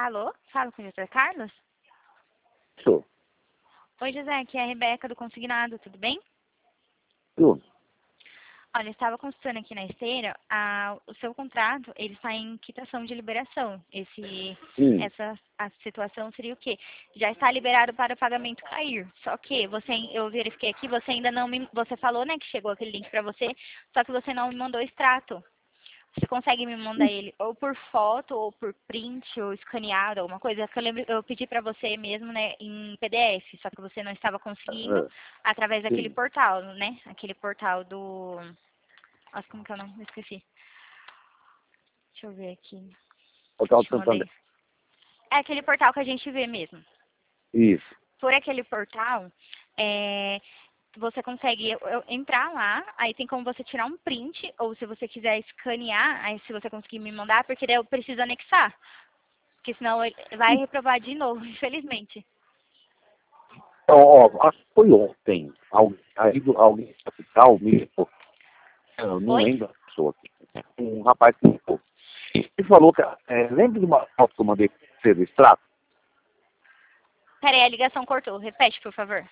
Alô? Fala com o José Carlos? Sou. Oi, José, aqui é a Rebeca do Consignado, tudo bem? Tudo. Olha, eu estava consultando aqui na esteira, o seu contrato, ele está em quitação de liberação. Sim. A situação seria o quê? Já está liberado para o pagamento cair. Só que eu verifiquei aqui, você ainda não você falou, né, que chegou aquele link para você, só que você não me mandou o extrato. Você consegue me mandar ele ou por foto, ou por print, ou escaneado, alguma coisa? Que eu pedi para você mesmo, né, em PDF, só que você não estava conseguindo através daquele Sim. portal, né? Aquele portal do... Nossa, como que é o nome? Eu esqueci. Deixa eu ver aqui. Que eu Hotel te mandei. Santander. É aquele portal que a gente vê mesmo. Isso. Por aquele portal, você consegue entrar lá, aí tem como você tirar um print, ou se você quiser escanear, aí se você conseguir me mandar, porque daí eu preciso anexar. Porque senão ele vai reprovar de novo, infelizmente. Então, ó, acho que foi ontem. Alguém da capital me ligou. Eu não Oi? lembro a pessoa. Um rapaz que me ligou. Ele falou que, lembra de uma foto que eu mandei pra você do extrato? Peraí, a ligação cortou. Repete, por favor.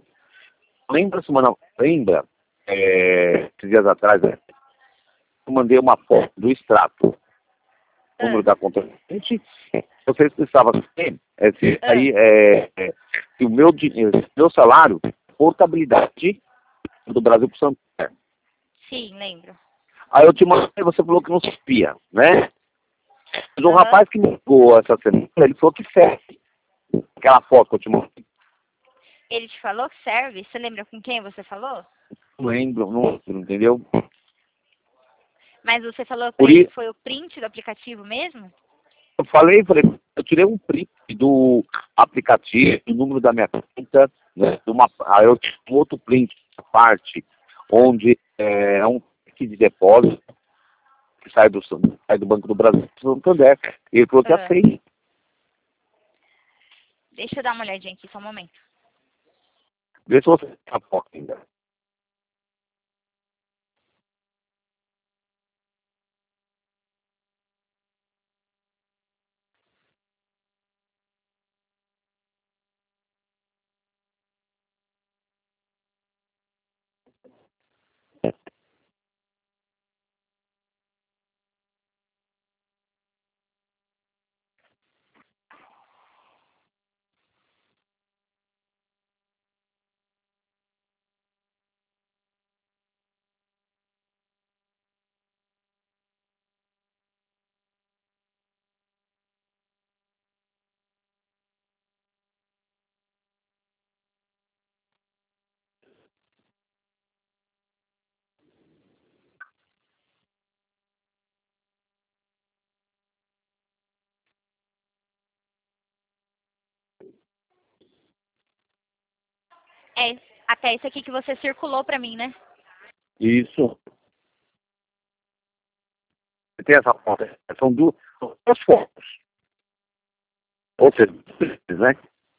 Lembra, esses dias atrás, eu mandei uma foto do extrato. Número Ah, da conta. Eu sei se precisava ter, ah. se o meu dinheiro, meu salário, portabilidade do Brasil para o Santander. Sim, lembro. Aí eu te mandei, você falou que não sabia, né? Mas um Aham. rapaz que me ligou essa semana, ele falou que serve. Aquela foto que eu te mandei. Ele te falou que serve? Você lembra com quem você falou? Não lembro, não lembro, entendeu? Mas você falou pra Por ele isso, que foi o print do aplicativo mesmo? falei, eu tirei um print do aplicativo, do número da minha conta, né? Aí eu tirei um outro print, a parte, onde é um cheque de depósito que sai do Banco do Brasil do Santander. E ele falou que Ah. aceita. Deixa eu dar uma olhadinha aqui, só um momento. Vê se você tem a foto ainda. É, até esse aqui que você circulou pra mim, né? Isso. Você tem essa foto. São duas fotos. Ou seja, né?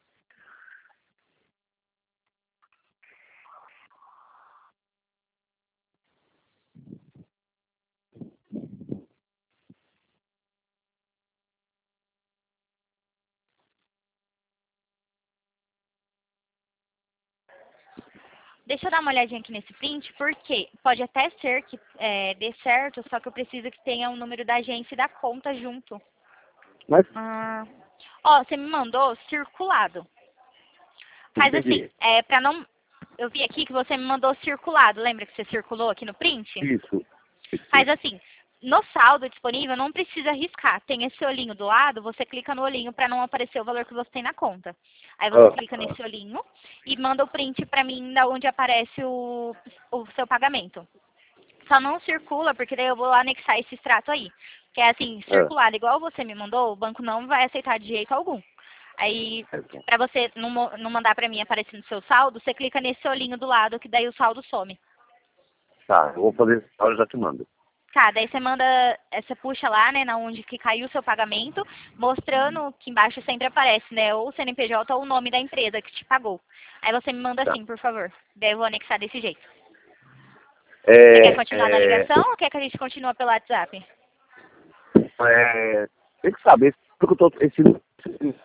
Deixa eu dar uma olhadinha aqui nesse print, porque pode até ser que dê certo, só que eu preciso que tenha o número da agência e da conta junto. Mas, Ah, ó, você me mandou circulado. Faz assim, entendi. pra não... Eu vi aqui que você me mandou circulado, lembra que você circulou aqui no print? Isso. Faz assim, no saldo disponível não precisa riscar. Tem esse olhinho do lado, você clica no olhinho para não aparecer o valor que você tem na conta. Aí você clica nesse olhinho e manda o print para mim da onde aparece o seu pagamento. Só não circula, porque daí eu vou anexar esse extrato aí. Que é assim, circulado, igual você me mandou, o banco não vai aceitar de jeito algum. Aí, para você não mandar para mim aparecer no seu saldo, você clica nesse olhinho do lado, que daí o saldo some. Tá, eu vou fazer isso, eu já te mando. Tá, daí você manda, você puxa lá, né, na onde que caiu o seu pagamento, mostrando que embaixo sempre aparece, né, ou o CNPJ ou o nome da empresa que te pagou. Aí você me manda Tá. assim, por favor. Daí eu vou anexar desse jeito. Você quer continuar na ligação ou quer que a gente continue pelo WhatsApp? Tem que saber esse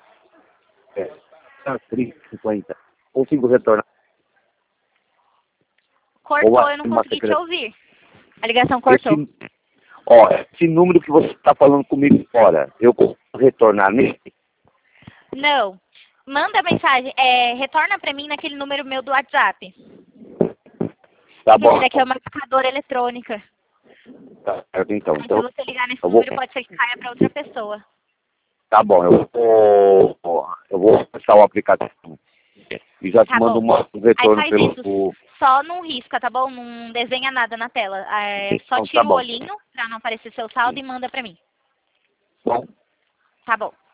30, consigo retornar. Cortou, eu não consegui te ouvir. A ligação cortou. Esse número que você está falando comigo fora, eu consigo retornar nele? Não. Manda mensagem. Retorna pra mim naquele número meu do WhatsApp. Tá bom. Esse daqui é uma marcadora eletrônica. Tá, então. Se você ligar nesse número, pode ser que caia pra outra pessoa. Tá bom, eu vou passar o aplicativo. E já te mando um retorno aí faz pelo... isso. Só não risca, tá bom? Não desenha nada na tela. Só tira o olhinho pra não aparecer seu saldo e manda pra mim. Bom. Tá bom.